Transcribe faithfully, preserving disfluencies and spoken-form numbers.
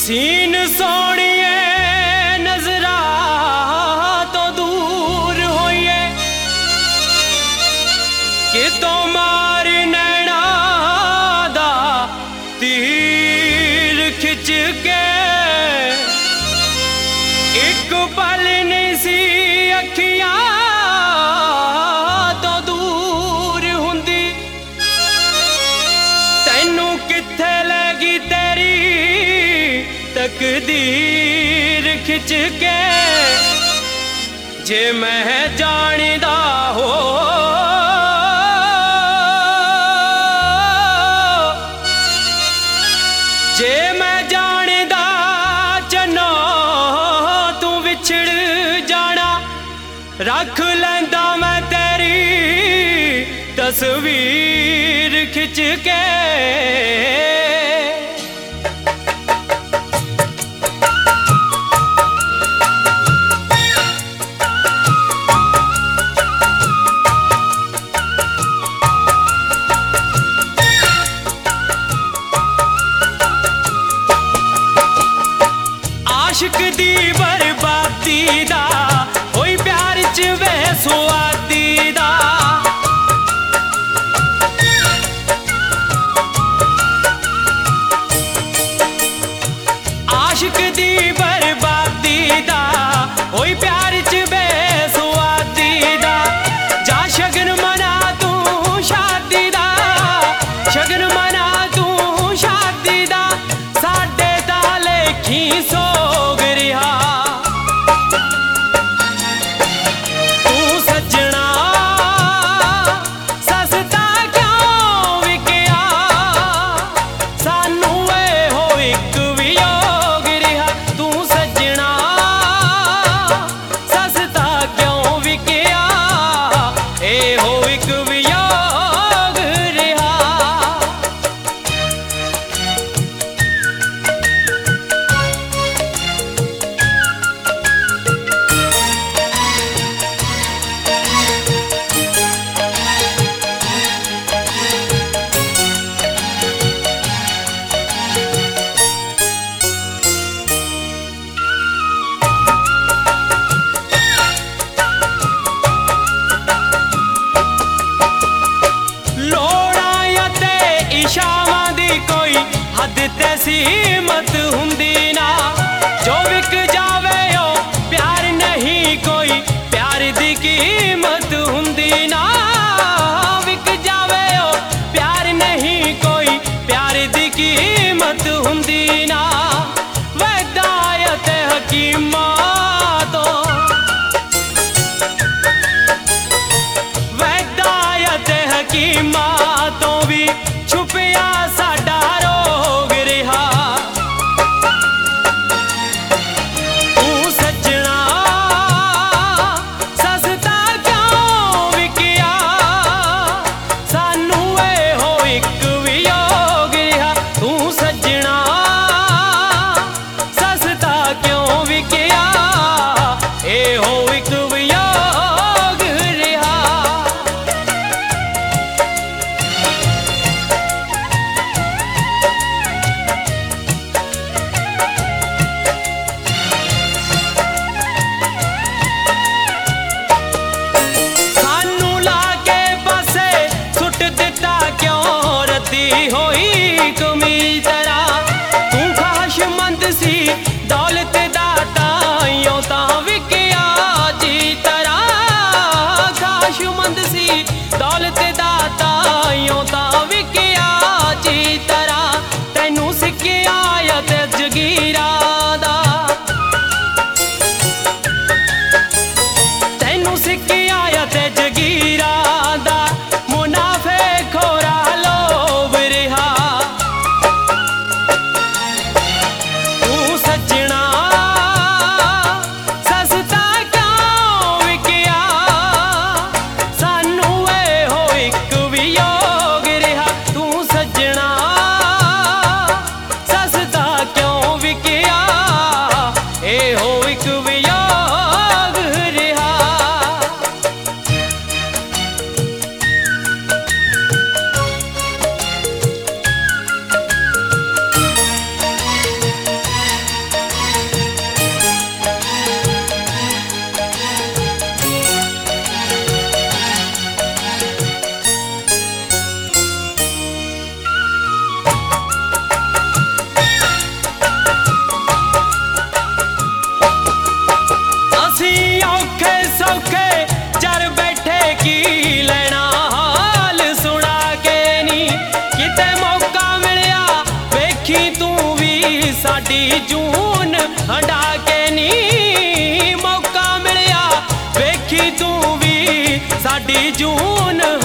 Scene सोनिए नजरा तो दूर होइए कि तोमार नैना दा तीर खिंच के एक पल नहीं सी अखियां तो दूर हुंदी तैनू किथे लगी तेरी तकदीर खिंच के जे मैं जानदा हो जे मैं जानदा चनो तू विछड़ जाना रख लैंदा मैं तेरी तस्वीर खिंच के। आशिक दी बर्बादी दा होई प्यार च वे सुआदी दा आशिक दी बर्बादी दा होई प्यार च वे सुआदी दा जा शगन मना तू शादी दा शगन मना तू शादी दा साडे दा लेखी सो इशावां दी कोई हद ते सीमत हुंदी ना जो विक जावे ओ प्यार नहीं कोई प्यार दी कीमत हुंदी ना विक जावे ओ प्यार नहीं कोई प्यार दी कीमत हुंदी ना वदायत हकीमा तो वदायत हकीमा तो भी छुपिया साडा रोग रिहा तू सजना सस्ता क्यों विकिया सानू ए हो एक वियोग रिहा तू सजना सस्ता क्यों विकिया ए हो एक वियोग रिहा। ਵੇਖੀ ਤੂੰ ਵੀ ਸਾਡੀ ਜੂਨ ਹੰਡਾ ਕੇ ਨੀ ਮੌਕਾ ਮਿਲਿਆ ਵੇਖੀ ਤੂੰ ਵੀ ਸਾਡੀ ਜੂਨ